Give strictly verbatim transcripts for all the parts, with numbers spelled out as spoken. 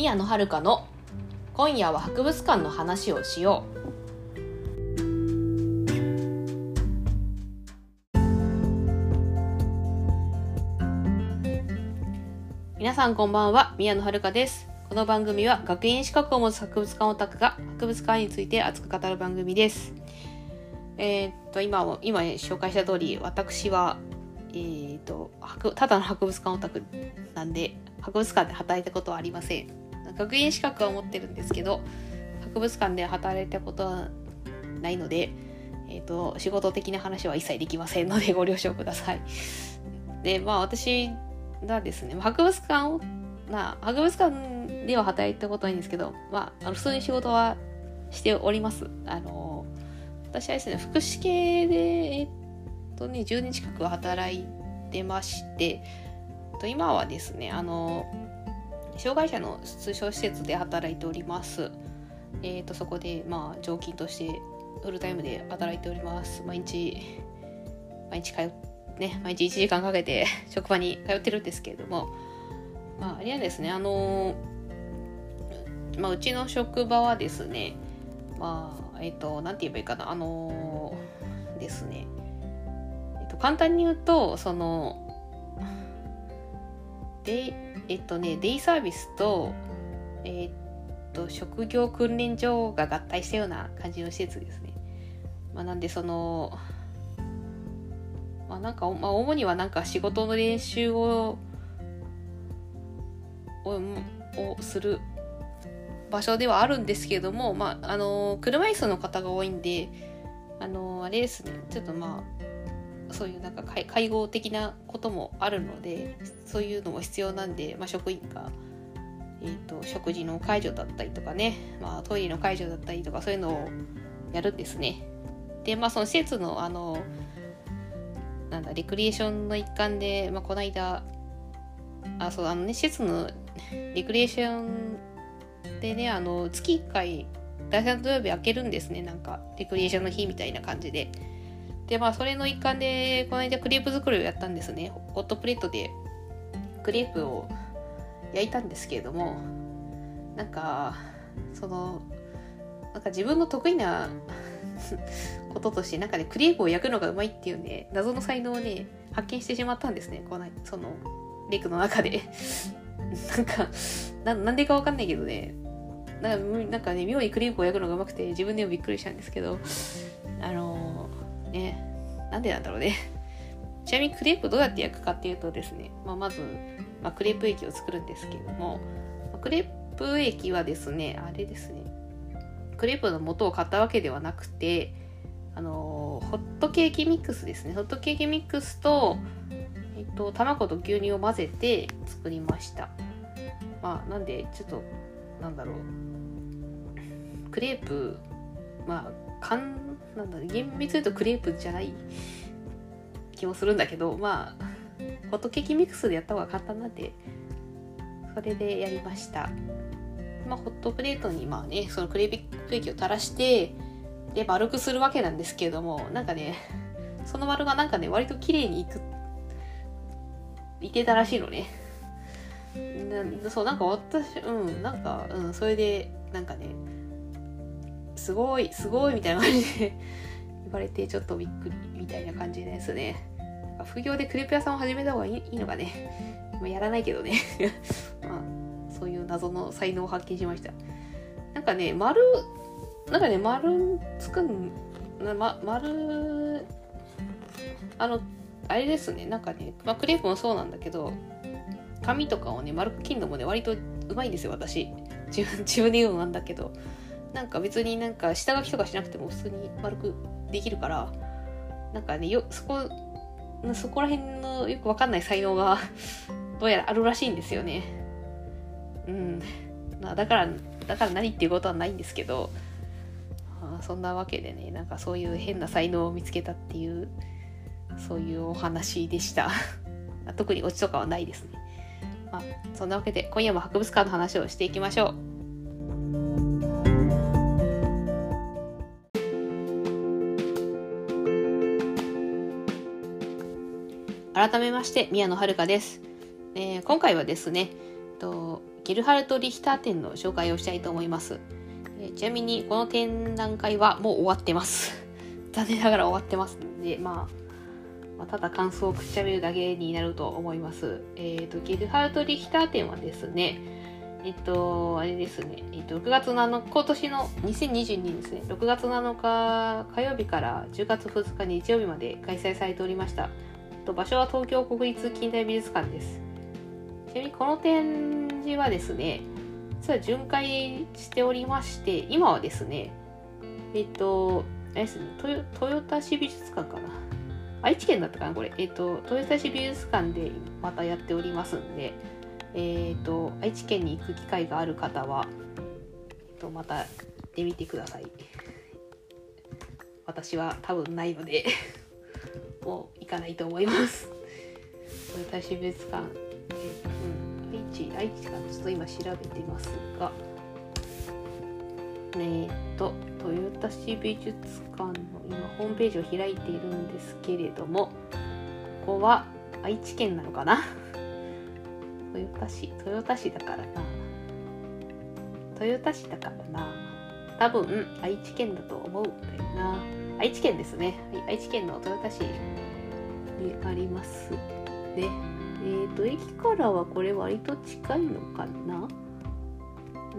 宮野遥の今夜は博物館の話をしよう。皆さんこんばんは、宮野遥です。この番組は学院資格を持つ博物館オタクが博物館について熱く語る番組です。えー、っと今も今紹介した通り、私はえー、っとただの博物館オタクなんで博物館で働いたことはありません。学院資格は持ってるんですけど、博物館で働いたことはないので、えー、っと仕事的な話は一切できませんのでご了承ください。で、まあ私がですね、博物館をな博物館では働いたことないんですけど、まあ、あの普通に仕事はしております。あの私はですね、福祉系でえっとねじゅうねん近く働いてまして、と今はですね、あの障害者の通所施設で働いております。えっとそこでまあ常勤としてフルタイムで働いております。毎日毎日通ってね、毎日いちじかんかけて職場に通ってるんですけれども、まあ、あれはですね、あのー、まあ、うちの職場はですね、まあ、えっと、なんて言えばいいかな、あのー、ですね、えっと、簡単に言うと、その、で、えっとね、デイサービスと、えっと、職業訓練所が合体したような感じの施設ですね。まあ、なんで、その、まあ、なんか、まあ、主にはなんか仕事の練習をををする場所ではあるんですけれども、まあ、あの車椅子の方が多いんで、あのあれですね、ちょっとまあそういうなんか介護的なこともあるので、そういうのも必要なんで、まあ、職員が、えーと、食事の介助だったりとかね、まあ、トイレの介助だったりとか、そういうのをやるんですね。で、まあその施設のあのなんだレクリエーションの一環で、まあ、この間あそうあのね施設のレクリエーションでね、あの月いっかいだいさん土曜日開けるんですね。なんかレクリエーションの日みたいな感じで、でまあそれの一環でこの間クレープ作りをやったんですね。ホットプレートでクレープを焼いたんですけれども、なんかそのなんか自分の得意なこととしてなんかねクレープを焼くのがうまいっていうね謎の才能をね発見してしまったんですね。このそのレクの中でなんか な, なんでかわかんないけどね、なんかなんかね妙にクレープを焼くのがうまくて自分でもびっくりしたんですけど、あのー、ねなんでなんだろうね。ちなみにクレープどうやって焼くかっていうとですね、まあ、まず、まあ、クレープ液を作るんですけれども、クレープ液はですねあれですねクレープの素を買ったわけではなくて、あのー、ホットケーキミックスですね。ホットケーキミックスと、えっと、卵と牛乳を混ぜて作りました。まあ、なんで、ちょっと、なんだろう。クレープ、まあ、かん、なんだろう、厳密に言うとクレープじゃない気もするんだけど、まあ、ホットケーキミックスでやった方が簡単なんで、それでやりました。まあ、ホットプレートにまあねそのクレープ液を垂らしてで丸くするわけなんですけれども、なんかねその丸がなんかね割と綺麗にいくいてたらしいのね。なそうなんか私うんなんかうんそれでなんかねすごいすごいみたいな感じで言われてちょっとびっくりみたいな感じですね。副業でクレープ屋さんを始めた方がいい、いいのかね。まあ、やらないけどね。まあそういう謎の才能を発見しました。なんかね、丸、なんかね、丸作ん、ま、丸、あの、あれですね、なんかね、まあ、クレープもそうなんだけど、紙とかをね、丸く切るのもね、割とうまいんですよ、私。自分、自分で言うのなんだけど、なんか別になんか下書きとかしなくても普通に丸くできるから、なんかね、よ、そこ、そこら辺のよくわかんない才能がどうやらあるらしいんですよね。うん。だから、だから何っていうことはないんですけど、あそんなわけでね、なんかそういう変な才能を見つけたっていう、そういうお話でした。特にオチとかはないですね。まあ、そんなわけで今夜も博物館の話をしていきましょう。改めまして宮野遥です。えー、今回はですねとゲルハルト・リヒター展の紹介をしたいと思います。えー、ちなみにこの展覧会はもう終わってます。残念ながら終わってますので、まあまあ、ただ感想を口しゃべるだけになると思います。えっと、ゲルハルト・リヒター展はですね、えっと、あれですね、えっと、ろくがつなのか、今年のにせんにじゅうにねんですね、ろくがつなのか火曜日からじゅうがつふつか日曜日まで開催されておりました。場所は東京国立近代美術館です。ちなみにこの展示はですね、実は巡回しておりまして、今はですね、えっと、あれですね、豊田市美術館かな。愛知県だったかな、これ。えっと、豊田市美術館でまたやっておりますんで、えっと、愛知県に行く機会がある方は、えっと、また行ってみてください。私は多分ないので、もう行かないと思います。豊田市美術館、えーうん、愛知、愛知かちょっと今調べてますが、えー、っと、豊田市美術館の今ホームページを開いているんですけれども、ここは愛知県なのかな豊田市、豊田市だからな。豊田市だからな。多分、愛知県だと思うんだよな。愛知県ですね。はい、愛知県の豊田市にありますね。えっと、駅からはこれ割と近いのかな。うん。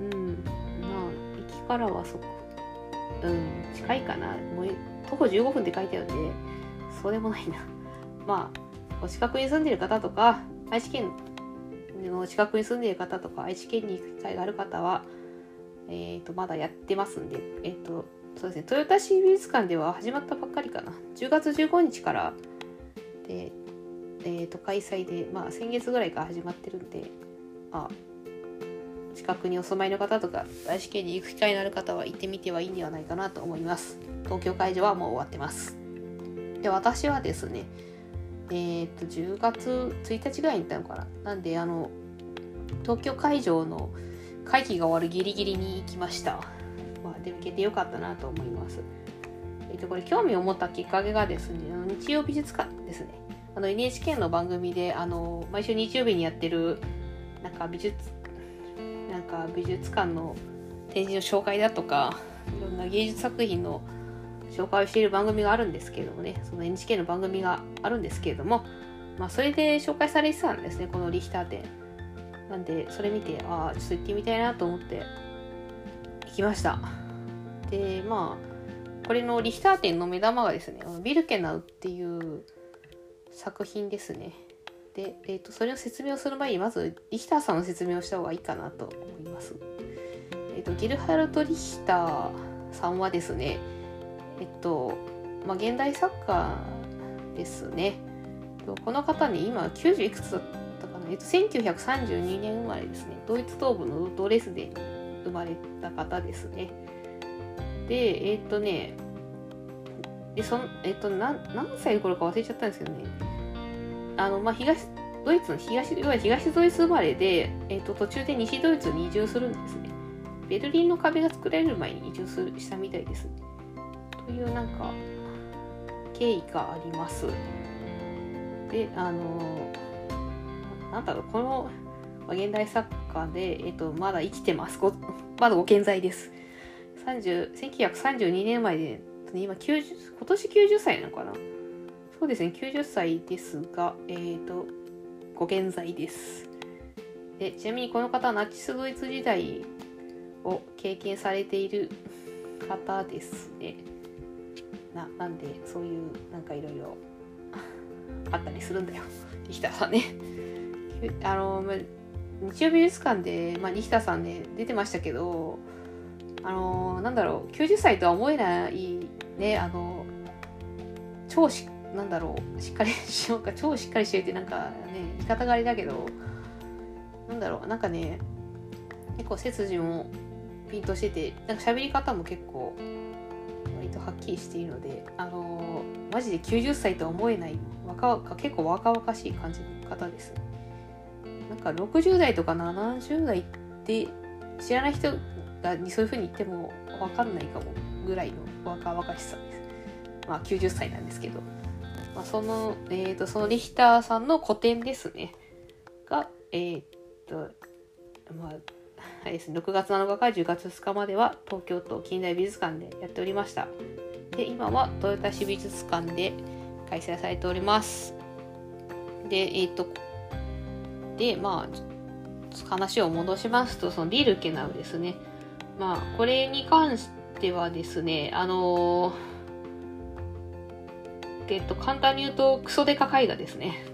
まあ、駅からはそこ、うん、近いかな。もう徒歩じゅうごふんって書いてあるんで、そうでもないな。まあ、お近くに住んでる方とか、愛知県の近くに住んでいる方とか、愛知県に行く機会がある方は、えっと、まだやってますんで、えっと、そうですね、豊田市美術館では始まったばっかりかな。じゅうがつじゅうごにちからで、えっと、開催で、まあ、先月ぐらいから始まってるんで、まあ、近くにお住まいの方とか、愛知県に行く機会のある方は行ってみてはいいんではないかなと思います。東京会場はもう終わってます。で、私はですね、えっと、じゅうがつついたちぐらいに行ったのかな。なんで、あの、東京会場の会期が終わるギリギリに行きました。まあ、でも行けてよかったなと思います。えっと、これ興味を持ったきっかけがですね、あの日曜美術館ですね。あの エヌエイチケー の番組で、あの、毎週日曜日にやってる、なんか美術、なんか美術館の展示の紹介だとか、いろんな芸術作品の紹介をしている番組があるんですけれどもね、その エヌエイチケー の番組があるんですけれども、まあ、それで紹介されてたんですね、このリヒター展。なんで、それ見て、ああ、ちょっと行ってみたいなと思って行きました。で、まあ、これのリヒター展の目玉がですね、ビルケナウっていう作品ですね。で、えーと、それを説明をする前に、まずリヒターさんの説明をした方がいいかなと思います。えっと、ゲルハルト・リヒターさんはですね、えっと、まあ、現代作家ですね。この方ね、今きゅうじゅういくつだったかな、えっと、せんきゅうひゃくさんじゅうにねん生まれですね。ドイツ東部のドレスデンに生まれた方ですね。で、えっとね、でそのえっと何、何歳の頃か忘れちゃったんですけどね、あの、まあ、東、ドイツの東、いわゆる東ドイツ生まれで、えっと、途中で西ドイツに移住するんですね。ベルリンの壁が作られる前に移住するしたみたいです。というなんか、経緯があります。で、あの、なんだろう、この、まあ、現代作家で、えっと、まだ生きてます。ごまだご健在です。さんじゅう、せんきゅうひゃくさんじゅうにねん生まれで、今きゅうじゅう、今年きゅうじゅっさいなのかな。そうですね、きゅうじゅっさいですが、えっと、ご健在です。で、ちなみにこの方はナチスドイツ時代を経験されている方ですね。な、なんで、そういう、なんかいろいろあったりするんだよ。リヒターさんね。あの、ま、日曜美術館で、まあ、リヒターさんね、出てましたけど、あの、なんだろう、きゅうじゅっさいとは思えないね、あの、超し、なんだろう、しっかりしようか、超しっかりしてるってなんかね、言い方があれだけど、なんだろう、なんかね、結構背筋もピンとしてて、なんか喋り方も結構、割とはっきりしているので、あのー、マジできゅうじゅっさいとは思えない、若々結構若々しい感じの方です。なんかろくじゅうだいとかななじゅうだいって知らない人がそういう風に言っても分かんないかもぐらいの若々しさです。まあきゅうじゅっさいなんですけど。まあ、その、えっと、そのリヒターさんの個展ですね。が、えっと、 まああれですね、ろくがつなのかからじゅうがつつかまでは東京都近代美術館でやっておりました。で今は豊田市美術館で開催されております。でえっ、ー、とでまあ話を戻しますと、そのビルケナウですね。まあこれに関してはですね、あのーえっと、簡単に言うとクソデカ絵画ですね。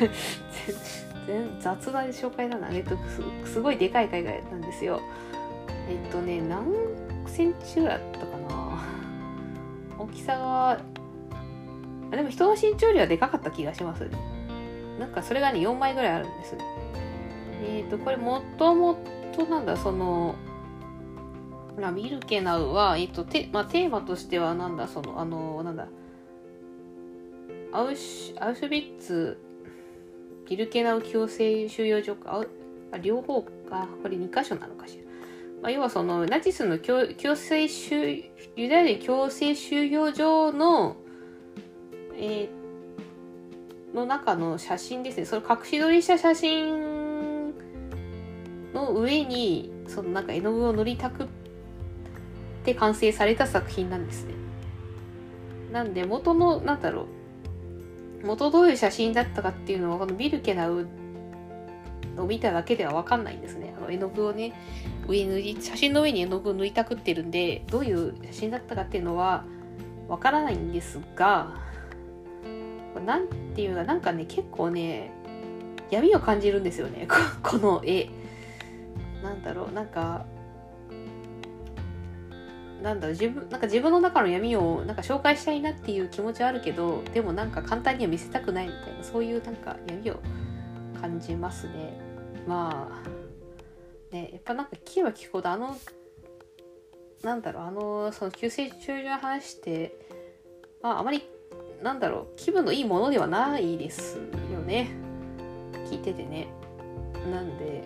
全雑な紹介なんだね。す, すごいでかい絵画なんですよ。えっとね、何センチぐらいだったかな。大きさが、あでも人の身長よりはでかかった気がしますね。なんかそれがね、よんまいぐらいあるんですね。えっと、これもともとなんだ、その、ビルケナウは、えっと、てまあ、テーマとしてはなんだ、その、あの、なんだ、アウシュ、アウシュビッツ、ビルケナウ強制収容所か、あ両方か、これにかしょなのかしら。まあ、要はそのナチスの強強制収ユダヤ人強制収容所の、えー、の中の写真ですね。それ隠し撮りした写真の上にそのなんか絵の具を塗りたくって完成された作品なんですね。なんで元のなんだろう。元どういう写真だったかっていうのはこのビルケナウを見ただけでは分かんないんですね。あの絵の具をね上に塗り写真の上に絵の具を塗りたくってるんで、どういう写真だったかっていうのは分からないんですが、なんていうかなんかね結構ね闇を感じるんですよね。この絵なんだろうなんかなんだろう自分なんか自分の中の闇をなんか紹介したいなっていう気持ちはあるけど、でもなんか簡単には見せたくないみたいな、そういうなんか闇を感じますね。まあね、やっぱなんか聞けば聞くほどあのなんだろうあのその急性中の話って、まああまりなんだろう気分のいいものではないですよね。聞いててね。なんで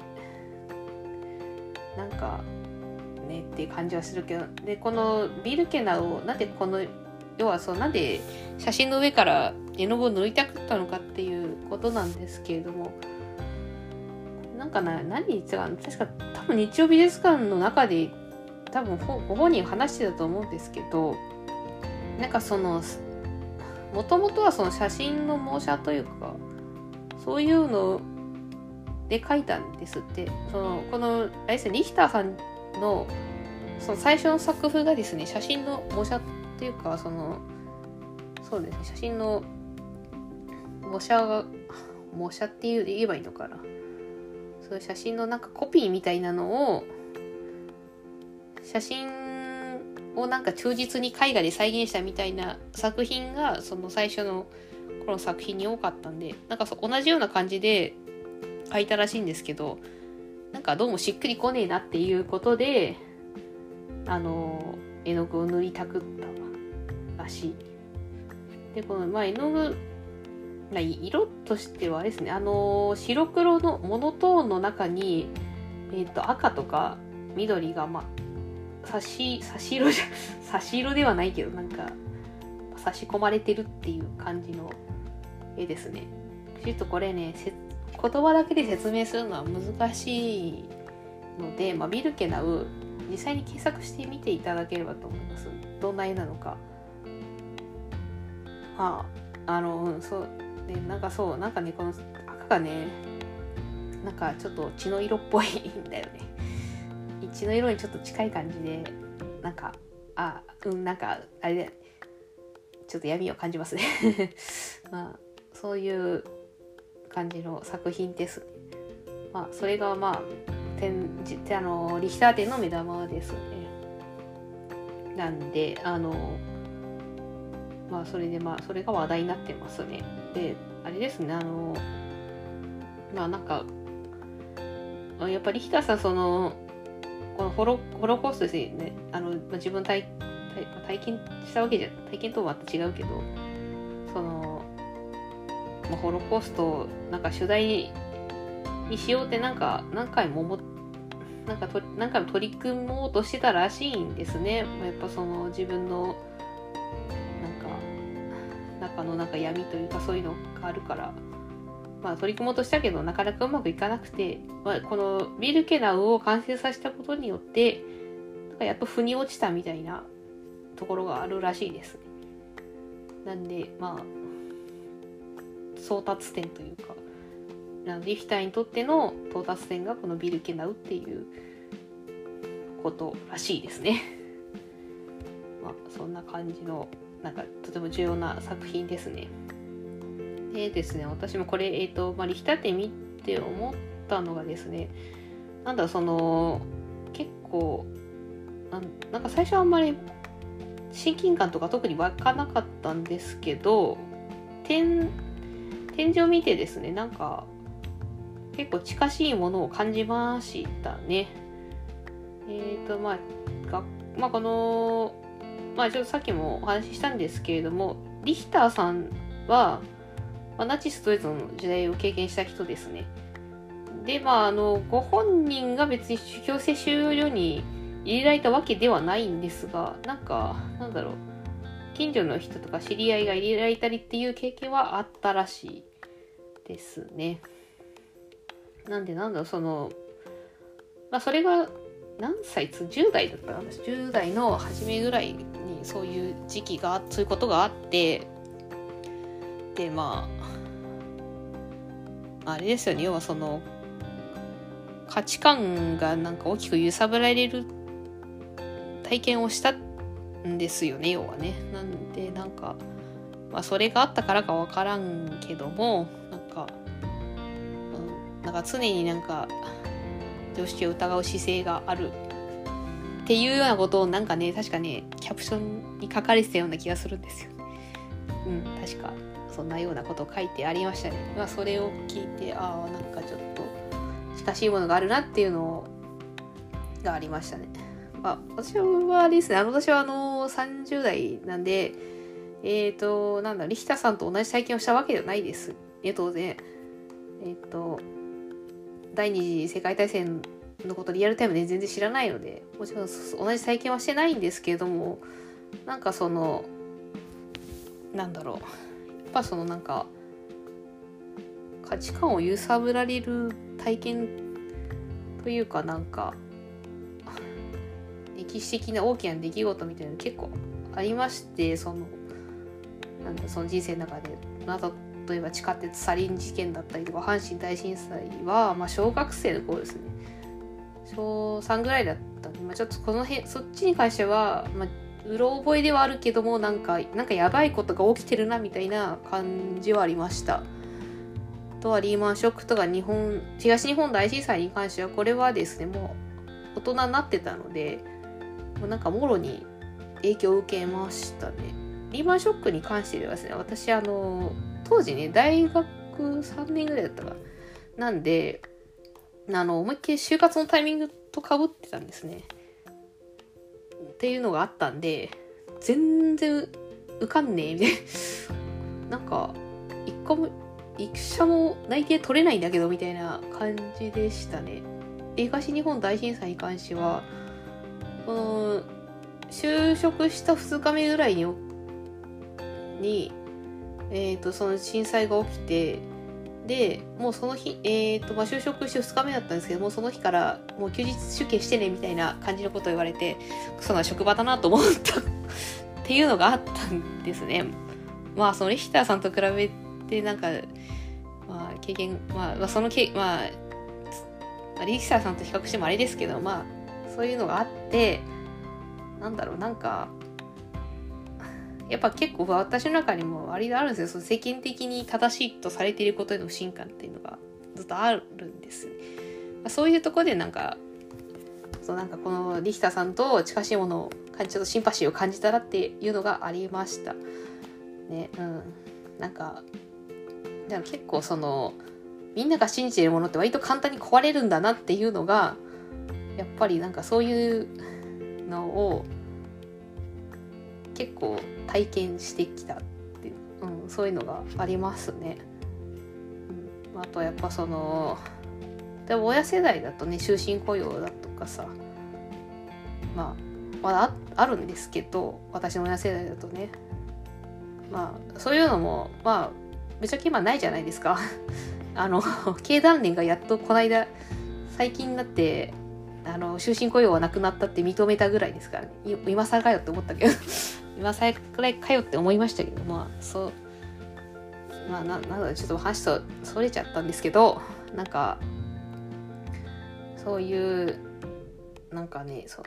なんかねっていう感じはするけど、でこのビルケナウをなんでこの要はそうなんで写真の上から絵の具を塗りたくったのかっていうことなんですけれども、なんかな何言ってたかな、確か多分日曜美術館の中で多分ご本人話してたと思うんですけど、なんかそのもともとはその写真の模写というかそういうので描いたんですって。そのこのあれですね、リヒターさんのその最初の作風がですね、写真の模写っていうかそのそうですね写真の模写が模写っていう言えばいいのかな、そういう写真のなんかコピーみたいなのを写真をなんか忠実に絵画で再現したみたいな作品がその最初のこの作品に多かったんで、なんかそ同じような感じで描いたらしいんですけど、なんかどうもしっくりこねえなっていうことであの絵の具を塗りたくったらしい。でこの、まあ、絵の具色としてはですね、あの白黒のモノトーンの中に、えー、と赤とか緑がまあ差し差し色じゃ差し色ではないけどなんか差し込まれてるっていう感じの絵ですね。ちょっとこれね言葉だけで説明するのは難しいので、まあ、ビルケナウ実際に検索してみていただければと思います。どんな絵なのか。ああの、うん、そうでなんかそうなんかねこの赤がねなんかちょっと血の色っぽいんだよね。血の色にちょっと近い感じでなんかあうんなんかあれでちょっと闇を感じますね。まあそういう感じの作品ですね。まあそれがまあ展示あのリヒター展の目玉ですね。なんであのまあそれでまあそれが話題になってますね。であれですねあのまあなんかやっぱりリヒターさんそのこのホロホロコーストですねあの、まあ、自分体体験したわけじゃ体験とはまた違うけどその、まあ、ホロコーストをなんか取材にしようってなんか何回も思なんかと何回も取り組もうとしてたらしいんですね。やっぱその自分のなんか中のなんか闇というかそういうのがあるからまあ、取り組もうとしたけどなかなかうまくいかなくて、まあ、このビルケナウを完成させたことによってなんかやっと腑に落ちたみたいなところがあるらしいです。なんでまあ到達点というかリヒターにとっての到達点がこのビルケナウっていうことらしいですね。まあそんな感じのなんかとても重要な作品ですね。でですね、私もこれ、えーとまあ、リヒター展見て思ったのがですね、なんだその結構なん、なんか最初はあんまり親近感とか特に湧かなかったんですけど、展展示を見てですね、なんか結構近しいものを感じましたね。えっ、ー、とまあが、まあ、このまあちょっとさっきもお話ししたんですけれども、リヒターさんはまあ、ナチスドイツの時代を経験した人ですね。で、まあ、あの、ご本人が別に強制収容所に入れられたわけではないんですが、なんか、なんだろう、近所の人とか知り合いが入れられたりっていう経験はあったらしいですね。なんで、なんだろう、その、まあ、それが何歳つじゅう代だったかな、じゅう代の初めぐらいにそういう時期が、そういうことがあって、で、まあ、あれですよね、要はその、価値観がなんか大きく揺さぶられる体験をしたんですよね、要はね。なんで、なんか、まあ、それがあったからかわからんけども、なんか、うん、なんか常になんか、常識を疑う姿勢があるっていうようなことをなんかね、確かね、キャプションに書かれてたような気がするんですよ。うん、確か。そんなようなこと書いてありましたね。まあ、それを聞いて、ああ、なんかちょっと近しいものがあるなっていうのがありましたね。まあ、私はあれですね、あの私はあのさんじゅう代なんで、えっ、ー、と、なんだ、リヒターさんと同じ体験をしたわけではないですね、当然。えっ、ー、と、第二次世界大戦のことリアルタイムで全然知らないので、もちろん同じ体験はしてないんですけれども、なんかその、なんだろう。やっぱそのなんか価値観を揺さぶられる体験というかなんか歴史的な大きな出来事みたいなの結構ありまして、そのなんだその人生の中で、まあ、例えば地下鉄サリン事件だったりとか阪神大震災は、まあ、小学生の頃ですね、小さんぐらいだったんで、まあ、ちょっとこの辺そっちに関しては、まあうろ覚えではあるけども、なんか、なんかやばいことが起きてるなみたいな感じはありました。あとはリーマンショックとか日本、東日本大震災に関しては、これはですね、もう大人になってたので、もうなんかもろに影響を受けましたね。リーマンショックに関してはですね、私あの、当時ね、大学さんねんぐらいだったかな。なんで、あの、思いっきり就活のタイミングと被ってたんですね。っていうのがあったんで、全然受かんねえみたいな、なんか一個も一社も内定取れないんだけどみたいな感じでしたね。東日本大震災に関しては、この就職したふつかめぐらいにに、えーと、その震災が起きて、でもうその日、えーとまあ、就職してふつかめだったんですけども、その日からもう休日出勤してねみたいな感じのことを言われて、クソな職場だなと思ったっていうのがあったんですね。まあそのリヒターさんと比べてなんか、まあ、経験、まあ、そのけ、まあ、リヒターさんと比較してもあれですけど、まあそういうのがあって、なんだろう、なんかやっぱ結構私の中にも割とあるんですよ。その世間的に正しいとされていることへの不信感っていうのがずっとあるんです。そういうところでなんか、そうなんかこのリヒターさんと近しいものを感じ、ちょっとシンパシーを感じたらっていうのがありました。ね、うん。なんか、でも結構その、みんなが信じているものって割と簡単に壊れるんだなっていうのが、やっぱりなんかそういうのを結構体験してきたっていう、うん、そういうのがありますね。うん、あとやっぱそのでも親世代だとね、終身雇用だとかさ、まあまだ あ, あるんですけど、私の親世代だとね、まあそういうのもまあぶっちゃけ今ないじゃないですかあの経団連がやっとこの間最近になってあの終身雇用はなくなったって認めたぐらいですからね。今更かよって思ったけど今更くらいかよって思いましたけど、まあそうまあななのでちょっと話とそれちゃったんですけど、なんかそういうなんかね、その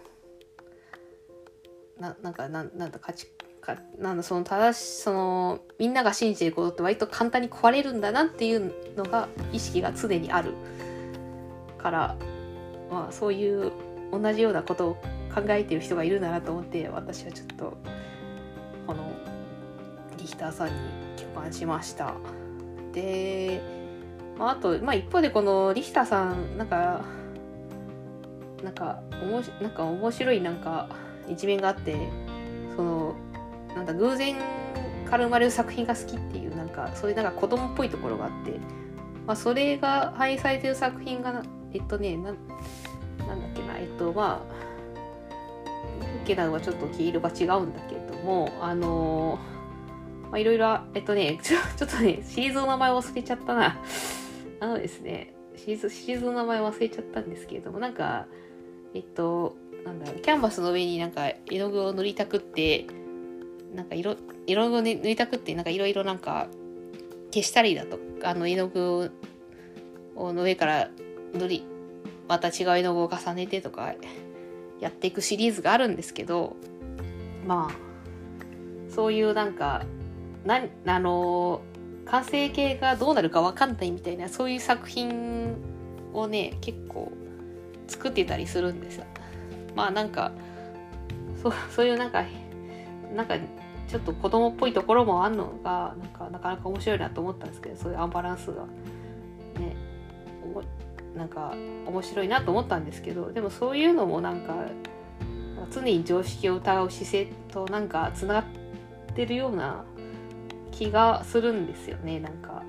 ななんかなんなんだ価値かなんだその正しそのみんなが信じていることって割と簡単に壊れるんだなっていうのが意識が常にあるから、まあそういう同じようなことを考えている人がいるんだなと思って、私はちょっとこのリヒターさんに共感しました。で、まあ、あと、まあ、一方でこのリヒターさんなんかなんかおもしなんか面白いなんか一面があって、そのなんだ偶然から生まれる作品が好きっていうなんかそういうなんか子供っぽいところがあって、まあ、それが反映されてる作品がえっとねななんだっけなえっとまあけなのはちょっと毛色が違うんだけれども、あのまあいろいろえっとねちょちょっとねシリーズの名前忘れちゃったなあのですねシリーズシリーズの名前忘れちゃったんですけれども、なんかえっとなんだキャンバスの上になんか絵の具を塗りたくってなんか色色を塗りたくってなんかいろいろなんか消したりだとか、あの絵の具をの上から塗りまた違う絵の具を重ねてとかやっていくシリーズがあるんですけど、まあそういうなんかなあの完成形がどうなるか分かんないみたいなそういう作品をね結構作ってたりするんですよ。まあなんかそうそういうなんかなんかちょっと子供っぽいところもあるのがなんかなかなか面白いなと思ったんですけど、そういうアンバランスがねなんか面白いなと思ったんですけど、でもそういうのもなんか常に常識を疑う姿勢となんかつながってるような気がするんですよね。なんか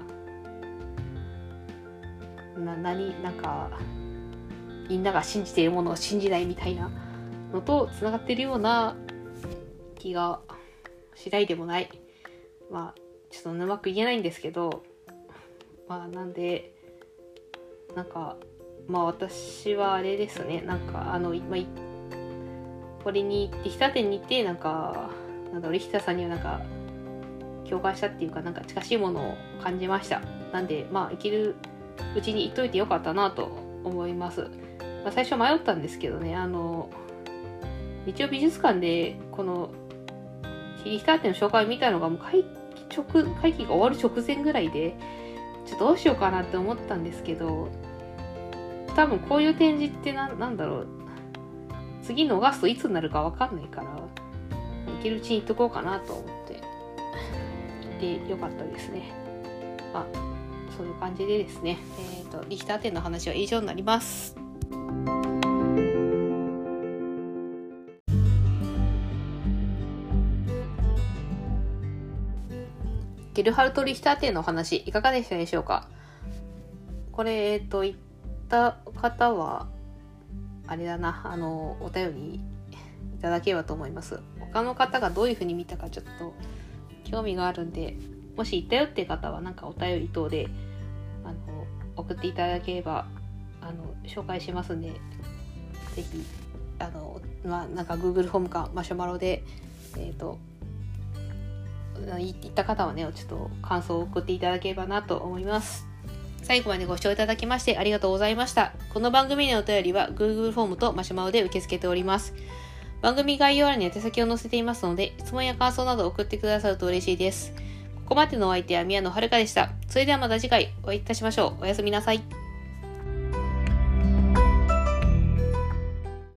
な何なんかみんなが信じているものを信じないみたいなのとつながってるような気がしないでもない。まあちょっとうまく言えないんですけど、まあなんでなんかまあ私はあれですね、なんかあの今これにリヒター店に行ってなんかなんだろうリヒターさんにはなんか共感したっていうかなんか近しいものを感じました。なんでまあ生きるうちに言っといてよかったなと思います。まあ、最初迷ったんですけどね、あの日曜美術館でこのリヒター店の紹介を見たのがもう会期直会期が終わる直前ぐらいでちょっとどうしようかなって思ったんですけど、多分こういう展示ってな、なんだろう次逃すといつになるか分かんないから行けるうちに行っとこうかなと思ってでよかったですね。まあそういう感じでですね、えーと、リヒター店の話は以上になります。ゲルハルト・リヒター店のお話いかがでしたでしょうか。これえっと言った方はあれだな、あのお便りいただければと思います。他の方がどういう風に見たかちょっと興味があるんで、もし行ったよって方はなんかお便り等であの送っていただければあの紹介しますんで、ぜひあのまあなんか Google フォームかマシュマロでえっと行った方はねちょっと感想を送っていただければなと思います。最後までご視聴いただきましてありがとうございました。この番組のお便りは Google フォームとマシュマロで受け付けております。番組概要欄に宛先を載せていますので、質問や感想などを送ってくださると嬉しいです。ここまでのお相手は宮野遥でした。それではまた次回お会いいたしましょう。おやすみなさい。